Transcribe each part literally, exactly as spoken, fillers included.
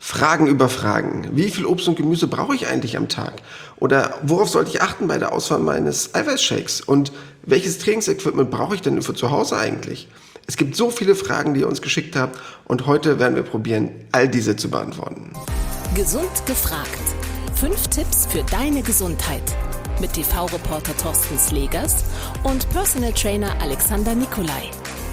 Fragen über Fragen. Wie viel Obst und Gemüse brauche ich eigentlich am Tag? Oder worauf sollte ich achten bei der Auswahl meines Eiweißshakes? Und welches Trainingsequipment brauche ich denn für zu Hause eigentlich? Es gibt so viele Fragen, die ihr uns geschickt habt, und heute werden wir probieren, all diese zu beantworten. Gesund gefragt. Fünf Tipps für deine Gesundheit. Mit T V-Reporter Thorsten Slegers und Personal Trainer Alexander Nikolai.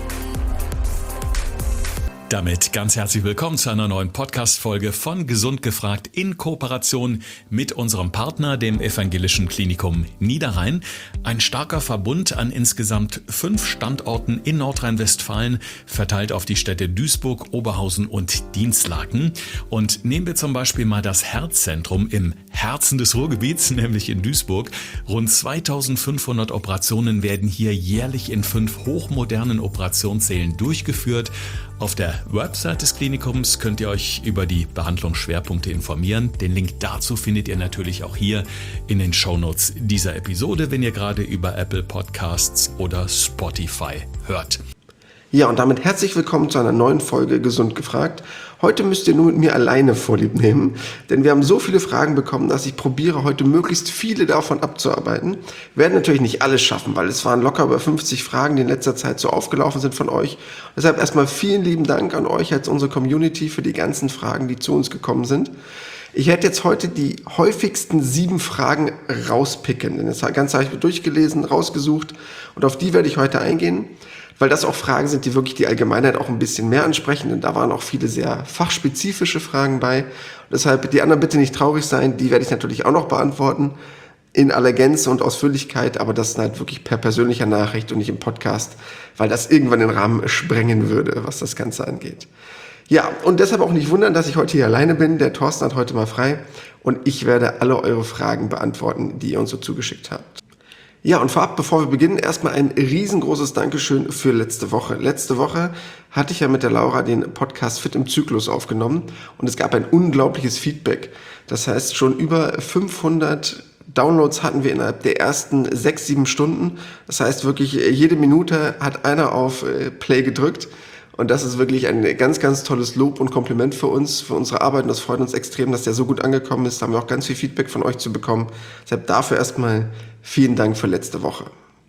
Damit ganz herzlich willkommen zu einer neuen Podcast-Folge von Gesund gefragt in Kooperation mit unserem Partner, dem Evangelischen Klinikum Niederrhein. Ein starker Verbund an insgesamt fünf Standorten in Nordrhein-Westfalen, verteilt auf die Städte Duisburg, Oberhausen und Dinslaken. Und nehmen wir zum Beispiel mal das Herzzentrum im Herzen des Ruhrgebiets, nämlich in Duisburg. Rund zweitausendfünfhundert Operationen werden hier jährlich in fünf hochmodernen Operationssälen durchgeführt. Auf der Website des Klinikums könnt ihr euch über die Behandlungsschwerpunkte informieren. Den Link dazu findet ihr natürlich auch hier in den Shownotes dieser Episode, wenn ihr gerade über Apple Podcasts oder Spotify hört. Ja, und damit herzlich willkommen zu einer neuen Folge Gesund gefragt. Heute müsst ihr nur mit mir alleine Vorlieb nehmen, denn wir haben so viele Fragen bekommen, dass ich probiere, heute möglichst viele davon abzuarbeiten. Wir werden natürlich nicht alles schaffen, weil es waren locker über fünfzig Fragen, die in letzter Zeit so aufgelaufen sind von euch. Deshalb erstmal vielen lieben Dank an euch als unsere Community für die ganzen Fragen, die zu uns gekommen sind. Ich werde jetzt heute die häufigsten sieben Fragen rauspicken, denn das Ganze habe ich durchgelesen, rausgesucht, und auf die werde ich heute eingehen, weil das auch Fragen sind, die wirklich die Allgemeinheit auch ein bisschen mehr ansprechen, denn da waren auch viele sehr fachspezifische Fragen bei. Und deshalb die anderen bitte nicht traurig sein, die werde ich natürlich auch noch beantworten, in aller Gänze und Ausführlichkeit, aber das ist halt wirklich per persönlicher Nachricht und nicht im Podcast, weil das irgendwann den Rahmen sprengen würde, was das Ganze angeht. Ja, und deshalb auch nicht wundern, dass ich heute hier alleine bin. Der Thorsten hat heute mal frei und ich werde alle eure Fragen beantworten, die ihr uns so zugeschickt habt. Ja, und vorab, bevor wir beginnen, erstmal ein riesengroßes Dankeschön für letzte Woche. Letzte Woche hatte ich ja mit der Laura den Podcast Fit im Zyklus aufgenommen und es gab ein unglaubliches Feedback. Das heißt, schon über fünfhundert Downloads hatten wir innerhalb der ersten sechs, sieben Stunden. Das heißt wirklich, jede Minute hat einer auf Play gedrückt. Und das ist wirklich ein ganz, ganz tolles Lob und Kompliment für uns, für unsere Arbeit. Und das freut uns extrem, dass der so gut angekommen ist. Da haben wir auch ganz viel Feedback von euch zu bekommen. Deshalb dafür erstmal vielen Dank für letzte Woche.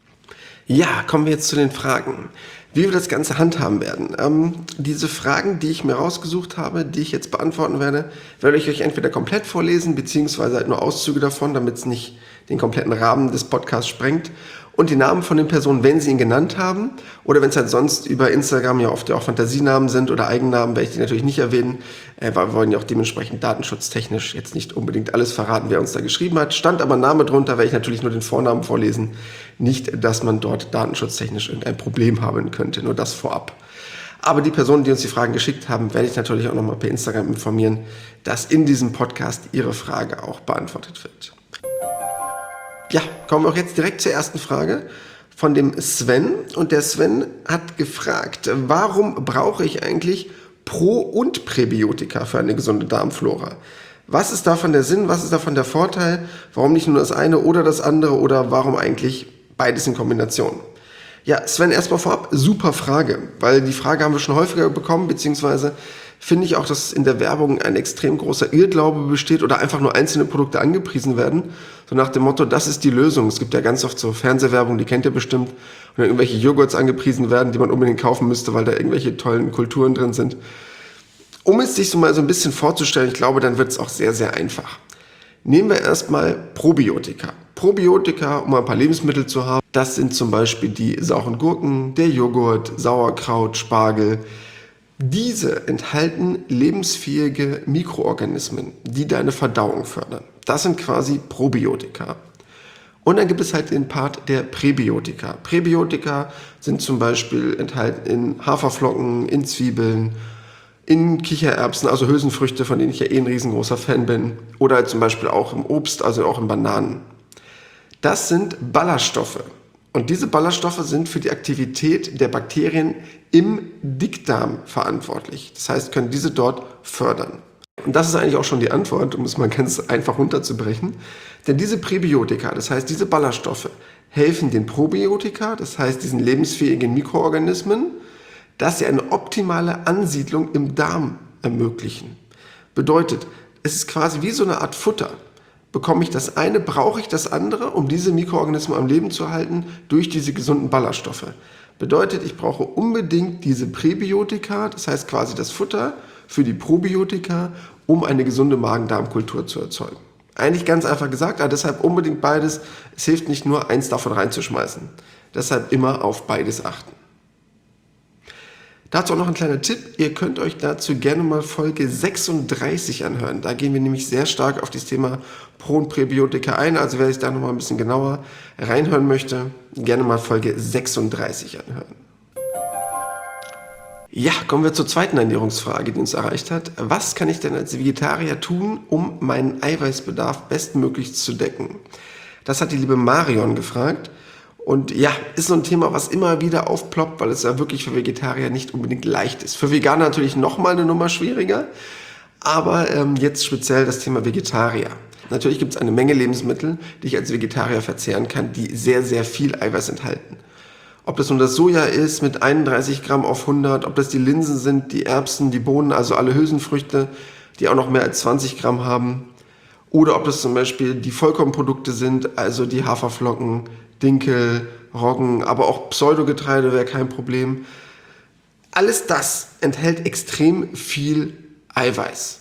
Ja, kommen wir jetzt zu den Fragen. Wie wir das Ganze handhaben werden. Ähm, diese Fragen, die ich mir rausgesucht habe, die ich jetzt beantworten werde, werde ich euch entweder komplett vorlesen, beziehungsweise halt nur Auszüge davon, damit es nicht den kompletten Rahmen des Podcasts sprengt. Und die Namen von den Personen, wenn sie ihn genannt haben, oder wenn es halt sonst über Instagram ja oft ja auch Fantasienamen sind oder Eigennamen, werde ich die natürlich nicht erwähnen, äh, weil wir wollen ja auch dementsprechend datenschutztechnisch jetzt nicht unbedingt alles verraten, wer uns da geschrieben hat. Stand aber Name drunter, werde ich natürlich nur den Vornamen vorlesen. Nicht, dass man dort datenschutztechnisch irgendein Problem haben könnte, nur das vorab. Aber die Personen, die uns die Fragen geschickt haben, werde ich natürlich auch nochmal per Instagram informieren, dass in diesem Podcast ihre Frage auch beantwortet wird. Ja, kommen wir auch jetzt direkt zur ersten Frage von dem Sven. Und der Sven hat gefragt, warum brauche ich eigentlich Pro- und Präbiotika für eine gesunde Darmflora? Was ist davon der Sinn, was ist davon der Vorteil? Warum nicht nur das eine oder das andere oder warum eigentlich beides in Kombination? Ja, Sven, erstmal vorab, super Frage, weil die Frage haben wir schon häufiger bekommen, beziehungsweise finde ich auch, dass in der Werbung ein extrem großer Irrglaube besteht oder einfach nur einzelne Produkte angepriesen werden. So nach dem Motto, das ist die Lösung. Es gibt ja ganz oft so Fernsehwerbung, die kennt ihr bestimmt, und dann irgendwelche Joghurts angepriesen werden, die man unbedingt kaufen müsste, weil da irgendwelche tollen Kulturen drin sind. Um es sich so mal so ein bisschen vorzustellen, ich glaube, dann wird es auch sehr, sehr einfach. Nehmen wir erstmal Probiotika. Probiotika, um ein paar Lebensmittel zu haben, das sind zum Beispiel die sauren Gurken, der Joghurt, Sauerkraut, Spargel. Diese enthalten lebensfähige Mikroorganismen, die deine Verdauung fördern. Das sind quasi Probiotika. Und dann gibt es halt den Part der Präbiotika. Präbiotika sind zum Beispiel enthalten in Haferflocken, in Zwiebeln, in Kichererbsen, also Hülsenfrüchte, von denen ich ja eh ein riesengroßer Fan bin. Oder halt zum Beispiel auch im Obst, also auch in Bananen. Das sind Ballaststoffe. Und diese Ballaststoffe sind für die Aktivität der Bakterien im Dickdarm verantwortlich. Das heißt, können diese dort fördern. Und das ist eigentlich auch schon die Antwort, um es mal ganz einfach runterzubrechen. Denn diese Präbiotika, das heißt diese Ballaststoffe, helfen den Probiotika, das heißt diesen lebensfähigen Mikroorganismen, dass sie eine optimale Ansiedlung im Darm ermöglichen. Bedeutet, es ist quasi wie so eine Art Futter. Bekomme ich das eine, brauche ich das andere, um diese Mikroorganismen am Leben zu halten, durch diese gesunden Ballaststoffe. Bedeutet, ich brauche unbedingt diese Präbiotika, das heißt quasi das Futter für die Probiotika, um eine gesunde Magen-Darm-Kultur zu erzeugen. Eigentlich ganz einfach gesagt, aber deshalb unbedingt beides. Es hilft nicht nur, eins davon reinzuschmeißen. Deshalb immer auf beides achten. Dazu auch noch ein kleiner Tipp. Ihr könnt euch dazu gerne mal Folge sechsunddreißig anhören. Da gehen wir nämlich sehr stark auf das Thema Pro- und Präbiotika ein. Also wer sich da nochmal ein bisschen genauer reinhören möchte, gerne mal Folge sechsunddreißig anhören. Ja, kommen wir zur zweiten Ernährungsfrage, die uns erreicht hat. Was kann ich denn als Vegetarier tun, um meinen Eiweißbedarf bestmöglichst zu decken? Das hat die liebe Marion gefragt. Und ja, ist so ein Thema, was immer wieder aufploppt, weil es ja wirklich für Vegetarier nicht unbedingt leicht ist. Für Veganer natürlich nochmal eine Nummer schwieriger, aber ähm, jetzt speziell das Thema Vegetarier. Natürlich gibt es eine Menge Lebensmittel, die ich als Vegetarier verzehren kann, die sehr, sehr viel Eiweiß enthalten. Ob das nun das Soja ist mit einunddreißig Gramm auf hundert, ob das die Linsen sind, die Erbsen, die Bohnen, also alle Hülsenfrüchte, die auch noch mehr als zwanzig Gramm haben. Oder ob das zum Beispiel die Vollkornprodukte sind, also die Haferflocken, Dinkel, Roggen, aber auch Pseudogetreide wäre kein Problem. Alles das enthält extrem viel Eiweiß.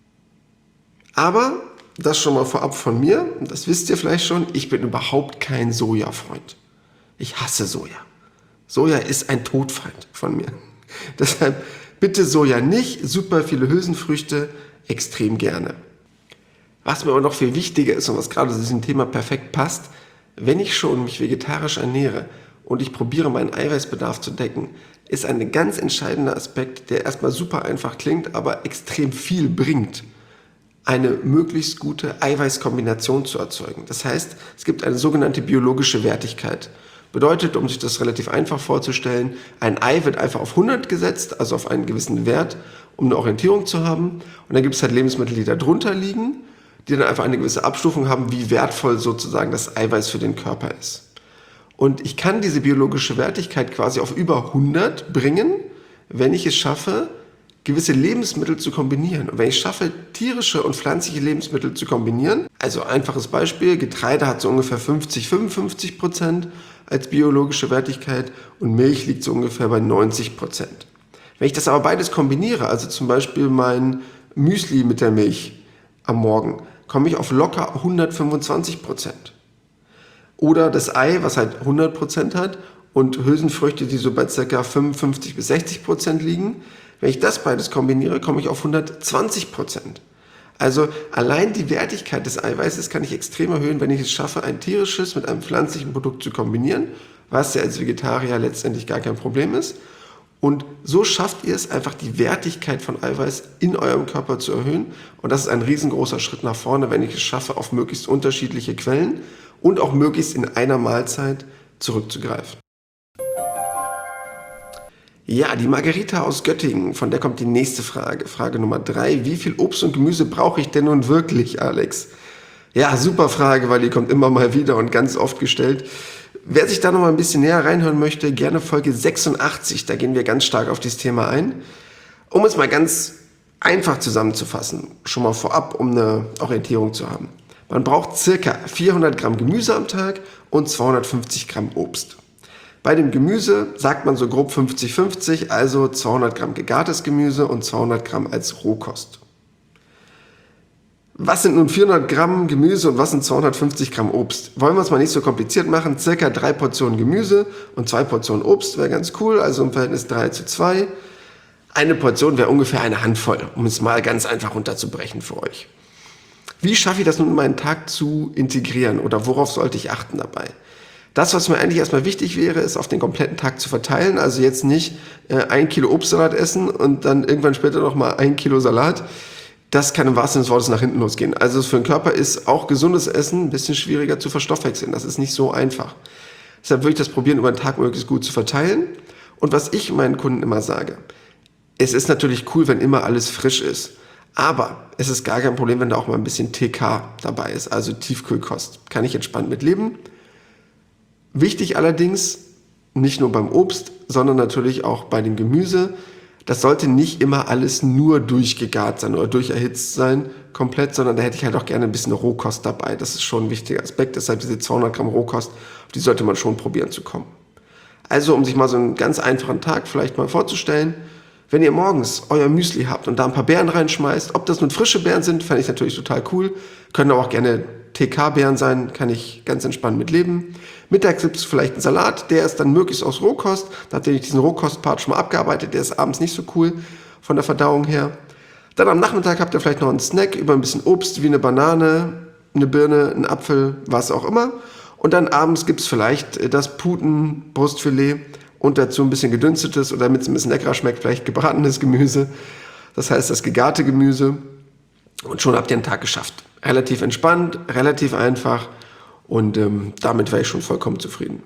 Aber, das schon mal vorab von mir, das wisst ihr vielleicht schon, ich bin überhaupt kein Soja-Freund. Ich hasse Soja. Soja ist ein Todfeind von mir. Deshalb bitte Soja nicht, super viele Hülsenfrüchte, extrem gerne. Was mir aber noch viel wichtiger ist und was gerade zu diesem Thema perfekt passt, wenn ich schon mich vegetarisch ernähre und ich probiere meinen Eiweißbedarf zu decken, ist ein ganz entscheidender Aspekt, der erstmal super einfach klingt, aber extrem viel bringt, eine möglichst gute Eiweißkombination zu erzeugen. Das heißt, es gibt eine sogenannte biologische Wertigkeit. Bedeutet, um sich das relativ einfach vorzustellen, ein Ei wird einfach auf hundert gesetzt, also auf einen gewissen Wert, um eine Orientierung zu haben. Und dann gibt es halt Lebensmittel, die da drunter liegen, die dann einfach eine gewisse Abstufung haben, wie wertvoll sozusagen das Eiweiß für den Körper ist. Und ich kann diese biologische Wertigkeit quasi auf über hundert bringen, wenn ich es schaffe, gewisse Lebensmittel zu kombinieren. Und wenn ich schaffe, tierische und pflanzliche Lebensmittel zu kombinieren, also einfaches Beispiel, Getreide hat so ungefähr fünfzig, fünfundfünfzig Prozent als biologische Wertigkeit und Milch liegt so ungefähr bei neunzig Prozent. Wenn ich das aber beides kombiniere, also zum Beispiel mein Müsli mit der Milch am Morgen, komme ich auf locker hundertfünfundzwanzig Prozent. Oder das Ei, was halt hundert Prozent hat und Hülsenfrüchte, die so bei ca. fünfundfünfzig bis sechzig Prozent liegen. Wenn ich das beides kombiniere, komme ich auf hundertzwanzig Prozent. Also allein die Wertigkeit des Eiweißes kann ich extrem erhöhen, wenn ich es schaffe, ein tierisches mit einem pflanzlichen Produkt zu kombinieren, was ja als Vegetarier letztendlich gar kein Problem ist. Und so schafft ihr es einfach, die Wertigkeit von Eiweiß in eurem Körper zu erhöhen. Und das ist ein riesengroßer Schritt nach vorne, wenn ich es schaffe, auf möglichst unterschiedliche Quellen und auch möglichst in einer Mahlzeit zurückzugreifen. Ja, die Margarita aus Göttingen, von der kommt die nächste Frage. Frage Nummer drei. Wie viel Obst und Gemüse brauche ich denn nun wirklich, Alex? Ja, super Frage, weil die kommt immer mal wieder und ganz oft gestellt. Wer sich da noch mal ein bisschen näher reinhören möchte, gerne Folge sechsundachtzig, da gehen wir ganz stark auf dieses Thema ein. Um es mal ganz einfach zusammenzufassen, schon mal vorab, um eine Orientierung zu haben. Man braucht circa vierhundert Gramm Gemüse am Tag und zweihundertfünfzig Gramm Obst. Bei dem Gemüse sagt man so grob fünfzig fünfzig, also zweihundert Gramm gegartes Gemüse und zweihundert Gramm als Rohkost. Was sind nun vierhundert Gramm Gemüse und was sind zweihundertfünfzig Gramm Obst? Wollen wir es mal nicht so kompliziert machen, circa drei Portionen Gemüse und zwei Portionen Obst wäre ganz cool, also im Verhältnis drei zu zwei. Eine Portion wäre ungefähr eine Handvoll, um es mal ganz einfach runterzubrechen für euch. Wie schaffe ich das nun in meinen Tag zu integrieren oder worauf sollte ich achten dabei? Das, was mir eigentlich erstmal wichtig wäre, ist auf den kompletten Tag zu verteilen. Also jetzt nicht äh, ein Kilo Obstsalat essen und dann irgendwann später nochmal ein Kilo Salat. Das kann im wahrsten Sinne des Wortes nach hinten losgehen. Also für den Körper ist auch gesundes Essen ein bisschen schwieriger zu verstoffwechseln. Das ist nicht so einfach. Deshalb würde ich das probieren, über den Tag möglichst gut zu verteilen. Und was ich meinen Kunden immer sage, es ist natürlich cool, wenn immer alles frisch ist. Aber es ist gar kein Problem, wenn da auch mal ein bisschen T K dabei ist, also Tiefkühlkost. Kann ich entspannt mit leben. Wichtig allerdings, nicht nur beim Obst, sondern natürlich auch bei dem Gemüse, Das sollte nicht immer alles nur durchgegart sein oder durcherhitzt sein, komplett, sondern da hätte ich halt auch gerne ein bisschen Rohkost dabei. Das ist schon ein wichtiger Aspekt, deshalb diese zweihundert Gramm Rohkost, auf die sollte man schon probieren zu kommen. Also, um sich mal so einen ganz einfachen Tag vielleicht mal vorzustellen, wenn ihr morgens euer Müsli habt und da ein paar Beeren reinschmeißt, ob das nun frische Beeren sind, fände ich natürlich total cool, können aber auch gerne T K-Beeren sein, kann ich ganz entspannt mit leben. Mittags gibt es vielleicht einen Salat, der ist dann möglichst aus Rohkost. Da habt ihr diesen Rohkost-Part schon mal abgearbeitet, der ist abends nicht so cool von der Verdauung her. Dann am Nachmittag habt ihr vielleicht noch einen Snack über ein bisschen Obst wie eine Banane, eine Birne, einen Apfel, was auch immer. Und dann abends gibt es vielleicht das Putenbrustfilet und dazu ein bisschen gedünstetes oder damit es ein bisschen leckerer schmeckt, vielleicht gebratenes Gemüse. Das heißt das gegarte Gemüse. Und schon habt ihr einen Tag geschafft. Relativ entspannt, relativ einfach. Und ähm, damit wäre ich schon vollkommen zufrieden.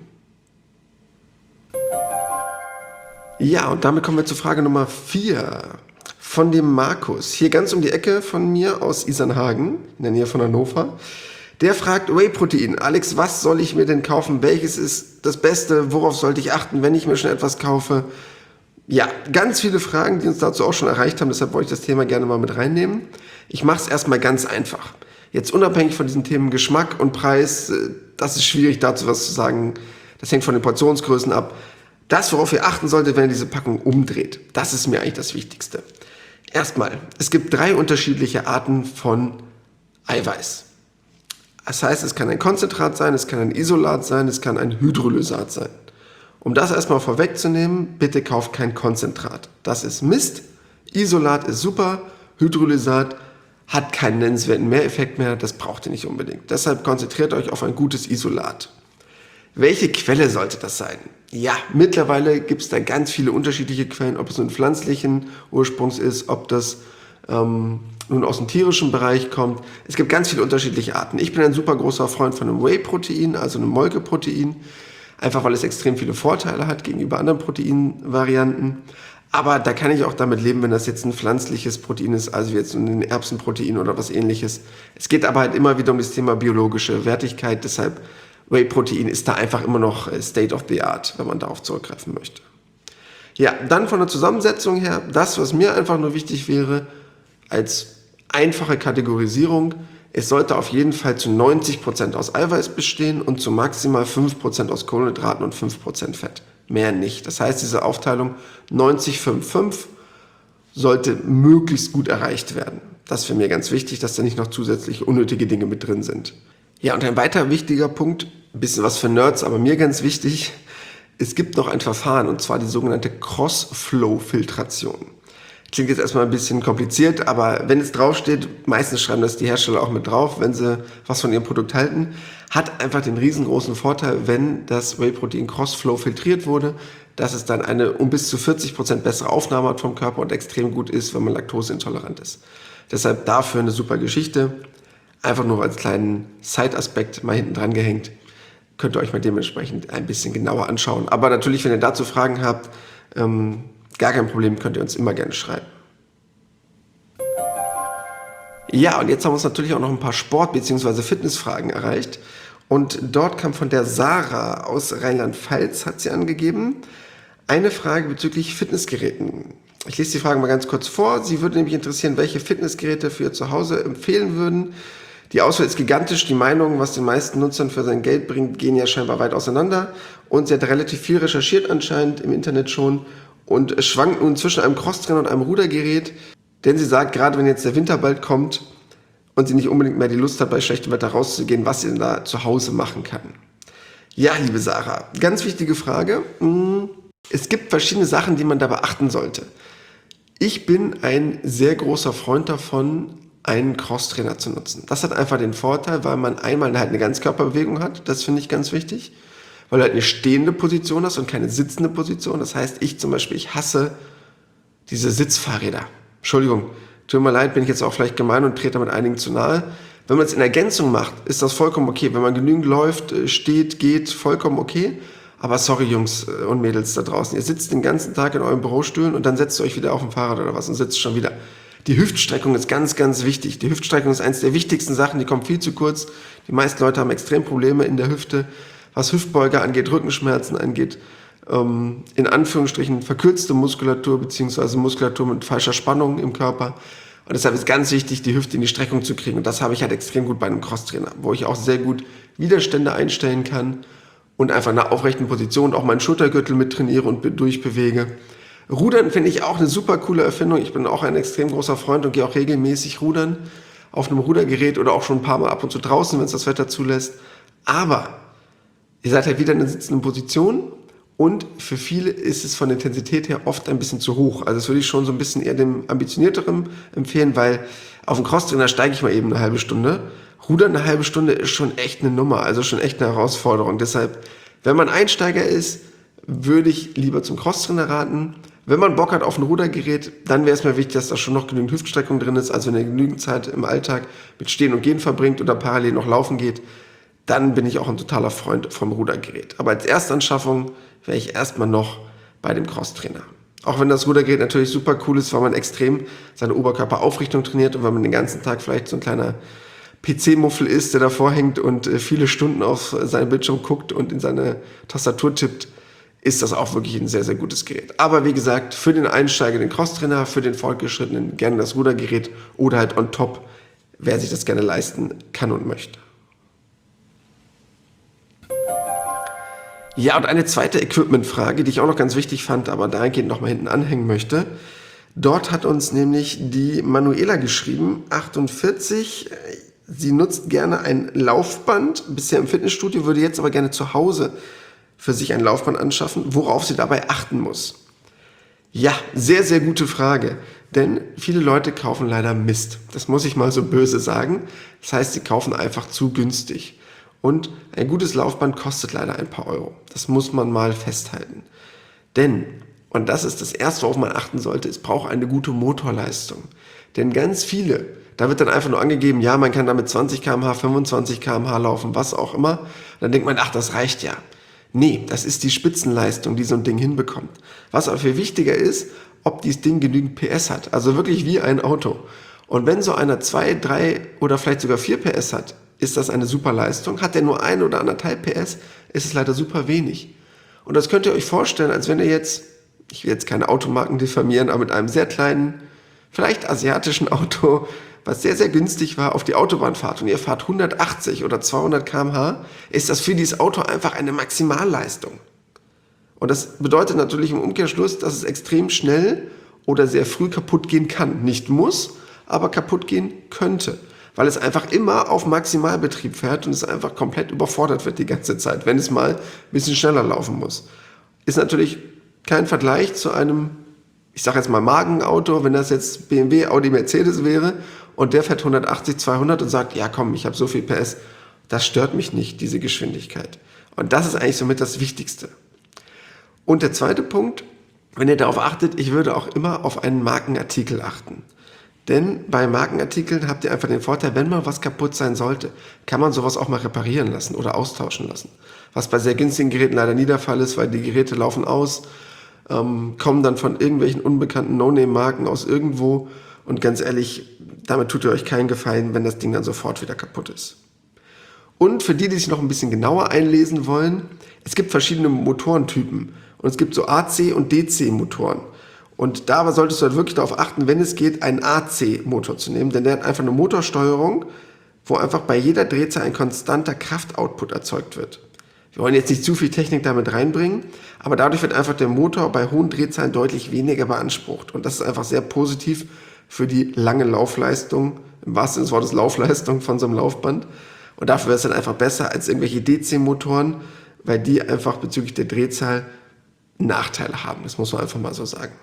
Ja, und damit kommen wir zur Frage Nummer vier von dem Markus. Hier ganz um die Ecke von mir aus Isernhagen, in der Nähe von Hannover. Der fragt, Whey-Protein. Alex, was soll ich mir denn kaufen? Welches ist das Beste? Worauf sollte ich achten, wenn ich mir schon etwas kaufe? Ja, ganz viele Fragen, die uns dazu auch schon erreicht haben. Deshalb wollte ich das Thema gerne mal mit reinnehmen. Ich mache es erstmal ganz einfach. Jetzt unabhängig von diesen Themen Geschmack und Preis, das ist schwierig dazu was zu sagen. Das hängt von den Portionsgrößen ab. Das, worauf ihr achten solltet, wenn ihr diese Packung umdreht, das ist mir eigentlich das Wichtigste. Erstmal, es gibt drei unterschiedliche Arten von Eiweiß. Das heißt, es kann ein Konzentrat sein, es kann ein Isolat sein, es kann ein Hydrolysat sein. Um das erstmal vorwegzunehmen, bitte kauft kein Konzentrat. Das ist Mist. Isolat ist super, Hydrolysat hat keinen nennenswerten Mehreffekt mehr, das braucht ihr nicht unbedingt. Deshalb konzentriert euch auf ein gutes Isolat. Welche Quelle sollte das sein? Ja, mittlerweile gibt es da ganz viele unterschiedliche Quellen, ob es nun pflanzlichen Ursprungs ist, ob das ähm, nun aus dem tierischen Bereich kommt. Es gibt ganz viele unterschiedliche Arten. Ich bin ein super großer Freund von einem Whey-Protein, also einem Molkeprotein, einfach weil es extrem viele Vorteile hat gegenüber anderen Proteinvarianten. Aber da kann ich auch damit leben, wenn das jetzt ein pflanzliches Protein ist, also jetzt ein Erbsenprotein oder was ähnliches. Es geht aber halt immer wieder um das Thema biologische Wertigkeit, deshalb Whey-Protein ist da einfach immer noch State of the Art, wenn man darauf zurückgreifen möchte. Ja, dann von der Zusammensetzung her, das, was mir einfach nur wichtig wäre, als einfache Kategorisierung, es sollte auf jeden Fall zu neunzig Prozent aus Eiweiß bestehen und zu maximal fünf Prozent aus Kohlenhydraten und fünf Prozent Fett. Mehr nicht. Das heißt, diese Aufteilung neunzig fünf fünf sollte möglichst gut erreicht werden. Das ist für mich ganz wichtig, dass da nicht noch zusätzlich unnötige Dinge mit drin sind. Ja, und ein weiterer wichtiger Punkt, ein bisschen was für Nerds, aber mir ganz wichtig, es gibt noch ein Verfahren, und zwar die sogenannte Cross-Flow-Filtration. Klingt jetzt erstmal ein bisschen kompliziert, aber wenn es draufsteht, meistens schreiben das die Hersteller auch mit drauf, wenn sie was von ihrem Produkt halten, hat einfach den riesengroßen Vorteil, wenn das Whey-Protein Cross-Flow filtriert wurde, dass es dann eine um bis zu vierzig Prozent bessere Aufnahme hat vom Körper und extrem gut ist, wenn man laktoseintolerant ist. Deshalb dafür eine super Geschichte. Einfach nur als kleinen Side-Aspekt mal hinten dran gehängt. Könnt ihr euch mal dementsprechend ein bisschen genauer anschauen. Aber natürlich, wenn ihr dazu Fragen habt, ähm, gar kein Problem, könnt ihr uns immer gerne schreiben. Ja, und jetzt haben wir uns natürlich auch noch ein paar Sport- bzw. Fitnessfragen erreicht. Und dort kam von der Sarah aus Rheinland-Pfalz, hat sie angegeben, eine Frage bezüglich Fitnessgeräten. Ich lese die Frage mal ganz kurz vor. Sie würde nämlich interessieren, welche Fitnessgeräte für ihr Zuhause empfehlen würden. Die Auswahl ist gigantisch. Die Meinungen, was den meisten Nutzern für sein Geld bringt, gehen ja scheinbar weit auseinander. Und sie hat relativ viel recherchiert anscheinend im Internet schon und schwankt nun zwischen einem Crosstrainer und einem Rudergerät. Denn sie sagt, gerade wenn jetzt der Winter bald kommt und sie nicht unbedingt mehr die Lust hat, bei schlechtem Wetter rauszugehen, was sie denn da zu Hause machen kann. Ja, liebe Sarah, ganz wichtige Frage. Es gibt verschiedene Sachen, die man da beachten sollte. Ich bin ein sehr großer Freund davon, einen Crosstrainer zu nutzen. Das hat einfach den Vorteil, weil man einmal halt eine Ganzkörperbewegung hat, das finde ich ganz wichtig, weil du halt eine stehende Position hast und keine sitzende Position. Das heißt, ich zum Beispiel, ich hasse diese Sitzfahrräder. Entschuldigung, tut mir leid, bin ich jetzt auch vielleicht gemein und trete damit einigen zu nahe. Wenn man es in Ergänzung macht, ist das vollkommen okay. Wenn man genügend läuft, steht, geht, vollkommen okay. Aber sorry, Jungs und Mädels da draußen, ihr sitzt den ganzen Tag in euren Bürostühlen und dann setzt ihr euch wieder auf dem Fahrrad oder was und sitzt schon wieder. Die Hüftstreckung ist ganz, ganz wichtig. Die Hüftstreckung ist eines der wichtigsten Sachen, die kommt viel zu kurz. Die meisten Leute haben extrem Probleme in der Hüfte, was Hüftbeuger angeht, Rückenschmerzen angeht, ähm, in Anführungsstrichen verkürzte Muskulatur beziehungsweise Muskulatur mit falscher Spannung im Körper. Und deshalb ist ganz wichtig, die Hüfte in die Streckung zu kriegen. Und das habe ich halt extrem gut bei einem Crosstrainer, wo ich auch sehr gut Widerstände einstellen kann und einfach in einer aufrechten Position auch meinen Schultergürtel mit trainiere und durchbewege. Rudern finde ich auch eine super coole Erfindung. Ich bin auch ein extrem großer Freund und gehe auch regelmäßig rudern auf einem Rudergerät oder auch schon ein paar Mal ab und zu draußen, wenn es das Wetter zulässt. Aber ihr seid halt wieder in einer sitzenden Position und für viele ist es von der Intensität her oft ein bisschen zu hoch. Also das würde ich schon so ein bisschen eher dem Ambitionierteren empfehlen, weil auf dem Crosstrainer steige ich mal eben eine halbe Stunde. Rudern eine halbe Stunde ist schon echt eine Nummer, also schon echt eine Herausforderung. Deshalb, wenn man Einsteiger ist, würde ich lieber zum Crosstrainer raten. Wenn man Bock hat auf ein Rudergerät, dann wäre es mir wichtig, dass da schon noch genügend Hüftstreckung drin ist, also wenn ihr genügend Zeit im Alltag mit Stehen und Gehen verbringt oder parallel noch laufen geht, dann bin ich auch ein totaler Freund vom Rudergerät. Aber als Erstanschaffung wäre ich erstmal noch bei dem Crosstrainer. Auch wenn das Rudergerät natürlich super cool ist, weil man extrem seine Oberkörperaufrichtung trainiert und weil man den ganzen Tag vielleicht so ein kleiner P C-Muffel ist, der davor hängt und viele Stunden auf seinen Bildschirm guckt und in seine Tastatur tippt, ist das auch wirklich ein sehr, sehr gutes Gerät. Aber wie gesagt, für den Einsteiger den Crosstrainer, für den Fortgeschrittenen gerne das Rudergerät oder halt on top, wer sich das gerne leisten kann und möchte. Ja, und eine zweite Equipment-Frage, die ich auch noch ganz wichtig fand, aber dahingehend noch mal hinten anhängen möchte. Dort hat uns nämlich die Manuela geschrieben, achtundvierzig, sie nutzt gerne ein Laufband, bisher im Fitnessstudio, würde jetzt aber gerne zu Hause für sich ein Laufband anschaffen, worauf sie dabei achten muss. Ja, sehr, sehr gute Frage, denn viele Leute kaufen leider Mist. Das muss ich mal so böse sagen. Das heißt, sie kaufen einfach zu günstig. Und ein gutes Laufband kostet leider ein paar Euro. Das muss man mal festhalten. Denn, und das ist das Erste, worauf man achten sollte, es braucht eine gute Motorleistung. Denn ganz viele, da wird dann einfach nur angegeben, ja, man kann damit zwanzig Kilometer pro Stunde, fünfundzwanzig Kilometer pro Stunde laufen, was auch immer. Dann denkt man, ach, das reicht ja. Nee, das ist die Spitzenleistung, die so ein Ding hinbekommt. Was aber viel wichtiger ist, ob dieses Ding genügend P S hat. Also wirklich wie ein Auto. Und wenn so einer zwei, drei oder vielleicht sogar vier P S hat, ist das eine super Leistung. Hat der nur ein oder anderthalb P S, ist es leider super wenig. Und das könnt ihr euch vorstellen, als wenn ihr jetzt, ich will jetzt keine Automarken diffamieren, aber mit einem sehr kleinen, vielleicht asiatischen Auto, was sehr, sehr günstig war, auf die Autobahn fahrt und ihr fahrt hundertachtzig oder zweihundert Kilometer pro Stunde, ist das für dieses Auto einfach eine Maximalleistung. Und das bedeutet natürlich im Umkehrschluss, dass es extrem schnell oder sehr früh kaputt gehen kann. Nicht muss, aber kaputt gehen könnte. Weil es einfach immer auf Maximalbetrieb fährt und es einfach komplett überfordert wird die ganze Zeit, wenn es mal ein bisschen schneller laufen muss. Ist natürlich kein Vergleich zu einem, ich sage jetzt mal Markenauto, wenn das jetzt B M W, Audi, Mercedes wäre und der fährt hundertachtzig, zweihundert und sagt, ja komm, ich habe so viel P S, das stört mich nicht, diese Geschwindigkeit. Und das ist eigentlich somit das Wichtigste. Und der zweite Punkt, wenn ihr darauf achtet, ich würde auch immer auf einen Markenartikel achten. Denn bei Markenartikeln habt ihr einfach den Vorteil, wenn mal was kaputt sein sollte, kann man sowas auch mal reparieren lassen oder austauschen lassen. Was bei sehr günstigen Geräten leider nie der Fall ist, weil die Geräte laufen aus, ähm, kommen dann von irgendwelchen unbekannten No-Name-Marken aus irgendwo und ganz ehrlich, damit tut ihr euch keinen Gefallen, wenn das Ding dann sofort wieder kaputt ist. Und für die, die sich noch ein bisschen genauer einlesen wollen, es gibt verschiedene Motorentypen und es gibt so A C und D C Motoren. Und da aber solltest du halt wirklich darauf achten, wenn es geht, einen A C-Motor zu nehmen, denn der hat einfach eine Motorsteuerung, wo einfach bei jeder Drehzahl ein konstanter Kraftoutput erzeugt wird. Wir wollen jetzt nicht zu viel Technik damit reinbringen, aber dadurch wird einfach der Motor bei hohen Drehzahlen deutlich weniger beansprucht. Und das ist einfach sehr positiv für die lange Laufleistung, im wahrsten Sinne des Wortes Laufleistung von so einem Laufband. Und dafür wäre es dann einfach besser als irgendwelche D C-Motoren, weil die einfach bezüglich der Drehzahl Nachteile haben. Das muss man einfach mal so sagen.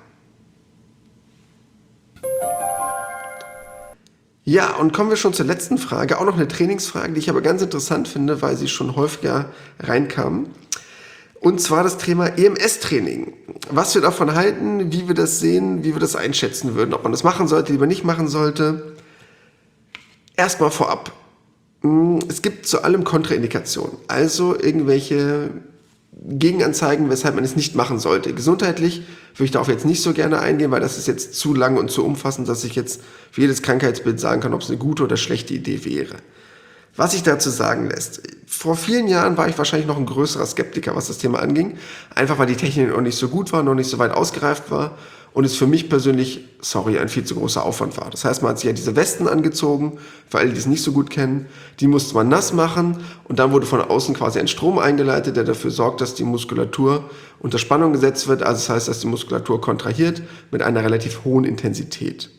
Ja, und kommen wir schon zur letzten Frage, auch noch eine Trainingsfrage, die ich aber ganz interessant finde, weil sie schon häufiger reinkam. Und zwar das Thema E M S-Training. Was wir davon halten, wie wir das sehen, wie wir das einschätzen würden, ob man das machen sollte, lieber nicht machen sollte. Erstmal vorab. Es gibt zu allem Kontraindikationen, also irgendwelche Gegenanzeigen, weshalb man es nicht machen sollte. Gesundheitlich würde ich darauf jetzt nicht so gerne eingehen, weil das ist jetzt zu lang und zu umfassend, dass ich jetzt für jedes Krankheitsbild sagen kann, ob es eine gute oder schlechte Idee wäre. Was sich dazu sagen lässt. Vor vielen Jahren war ich wahrscheinlich noch ein größerer Skeptiker, was das Thema anging. Einfach weil die Technik noch nicht so gut war, noch nicht so weit ausgereift war und es für mich persönlich, sorry, ein viel zu großer Aufwand war. Das heißt, man hat sich ja diese Westen angezogen, für alle, die es nicht so gut kennen. Die musste man nass machen und dann wurde von außen quasi ein Strom eingeleitet, der dafür sorgt, dass die Muskulatur unter Spannung gesetzt wird. Also das heißt, dass die Muskulatur kontrahiert mit einer relativ hohen Intensität.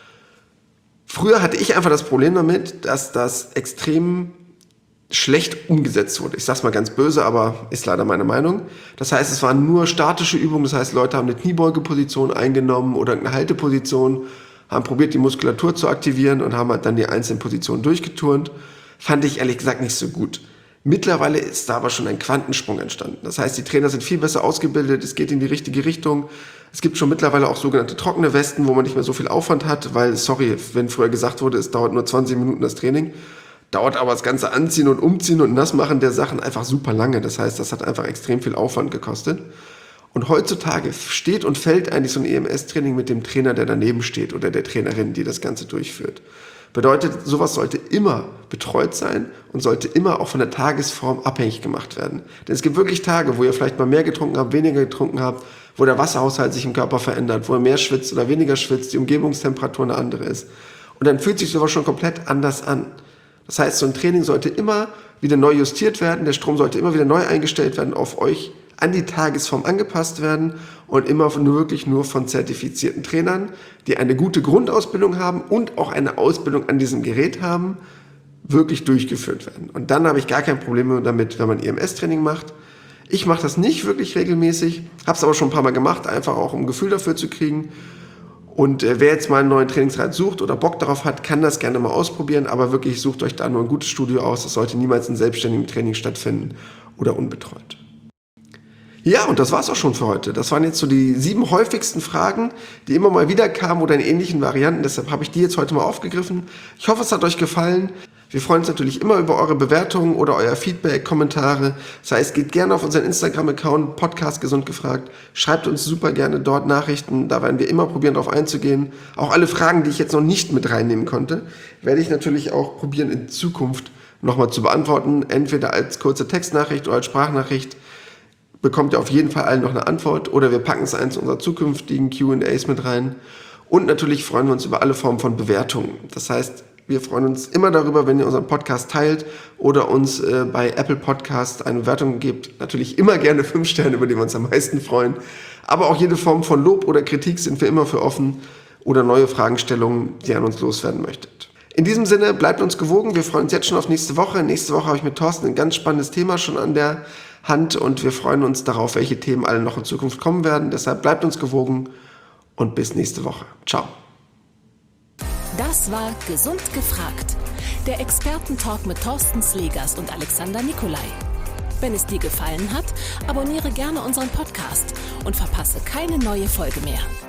Früher hatte ich einfach das Problem damit, dass das extrem schlecht umgesetzt wurde. Ich sag's mal ganz böse, aber ist leider meine Meinung. Das heißt, es waren nur statische Übungen. Das heißt, Leute haben eine Kniebeugeposition eingenommen oder eine Halteposition, haben probiert, die Muskulatur zu aktivieren und haben halt dann die einzelnen Positionen durchgeturnt. Fand ich ehrlich gesagt nicht so gut. Mittlerweile ist da aber schon ein Quantensprung entstanden. Das heißt, die Trainer sind viel besser ausgebildet, es geht in die richtige Richtung. Es gibt schon mittlerweile auch sogenannte trockene Westen, wo man nicht mehr so viel Aufwand hat, weil, sorry, wenn früher gesagt wurde, es dauert nur zwanzig Minuten das Training, dauert aber das ganze Anziehen und Umziehen und Nassmachen der Sachen einfach super lange. Das heißt, das hat einfach extrem viel Aufwand gekostet. Und heutzutage steht und fällt eigentlich so ein E M S-Training mit dem Trainer, der daneben steht oder der Trainerin, die das Ganze durchführt. Bedeutet, sowas sollte immer betreut sein und sollte immer auch von der Tagesform abhängig gemacht werden. Denn es gibt wirklich Tage, wo ihr vielleicht mal mehr getrunken habt, weniger getrunken habt, wo der Wasserhaushalt sich im Körper verändert, wo ihr mehr schwitzt oder weniger schwitzt, die Umgebungstemperatur eine andere ist. Und dann fühlt sich sowas schon komplett anders an. Das heißt, so ein Training sollte immer wieder neu justiert werden, der Strom sollte immer wieder neu eingestellt werden, auf euch an die Tagesform angepasst werden und immer nur wirklich nur von zertifizierten Trainern, die eine gute Grundausbildung haben und auch eine Ausbildung an diesem Gerät haben, wirklich durchgeführt werden. Und dann habe ich gar kein Problem mehr damit, wenn man E M S-Training macht. Ich mache das nicht wirklich regelmäßig, habe es aber schon ein paar Mal gemacht, einfach auch um ein Gefühl dafür zu kriegen. Und äh, wer jetzt mal einen neuen Trainingsreiz sucht oder Bock darauf hat, kann das gerne mal ausprobieren, aber wirklich sucht euch da nur ein gutes Studio aus. Das sollte niemals in selbstständigem Training stattfinden oder unbetreut. Ja, und das war's auch schon für heute. Das waren jetzt so die sieben häufigsten Fragen, die immer mal wieder kamen oder in ähnlichen Varianten. Deshalb habe ich die jetzt heute mal aufgegriffen. Ich hoffe, es hat euch gefallen. Wir freuen uns natürlich immer über eure Bewertungen oder euer Feedback, Kommentare. Das heißt, geht gerne auf unseren Instagram-Account, Podcast Gesund gefragt. Schreibt uns super gerne dort Nachrichten. Da werden wir immer probieren, darauf einzugehen. Auch alle Fragen, die ich jetzt noch nicht mit reinnehmen konnte, werde ich natürlich auch probieren, in Zukunft nochmal zu beantworten. Entweder als kurze Textnachricht oder als Sprachnachricht. Bekommt ihr auf jeden Fall allen noch eine Antwort oder wir packen es eins unserer zukünftigen Q and A's mit rein. Und natürlich freuen wir uns über alle Formen von Bewertungen. Das heißt, wir freuen uns immer darüber, wenn ihr unseren Podcast teilt oder uns äh, bei Apple Podcast eine Bewertung gebt. Natürlich immer gerne fünf Sterne, über die wir uns am meisten freuen. Aber auch jede Form von Lob oder Kritik sind wir immer für offen oder neue Fragestellungen, die ihr an uns loswerden möchtet. In diesem Sinne, bleibt uns gewogen. Wir freuen uns jetzt schon auf nächste Woche. Nächste Woche habe ich mit Thorsten ein ganz spannendes Thema schon an der Hand und wir freuen uns darauf, welche Themen alle noch in Zukunft kommen werden. Deshalb bleibt uns gewogen und bis nächste Woche. Ciao. Das war Gesund gefragt, der Expertentalk mit Thorsten Slegers und Alexander Nikolai. Wenn es dir gefallen hat, abonniere gerne unseren Podcast und verpasse keine neue Folge mehr.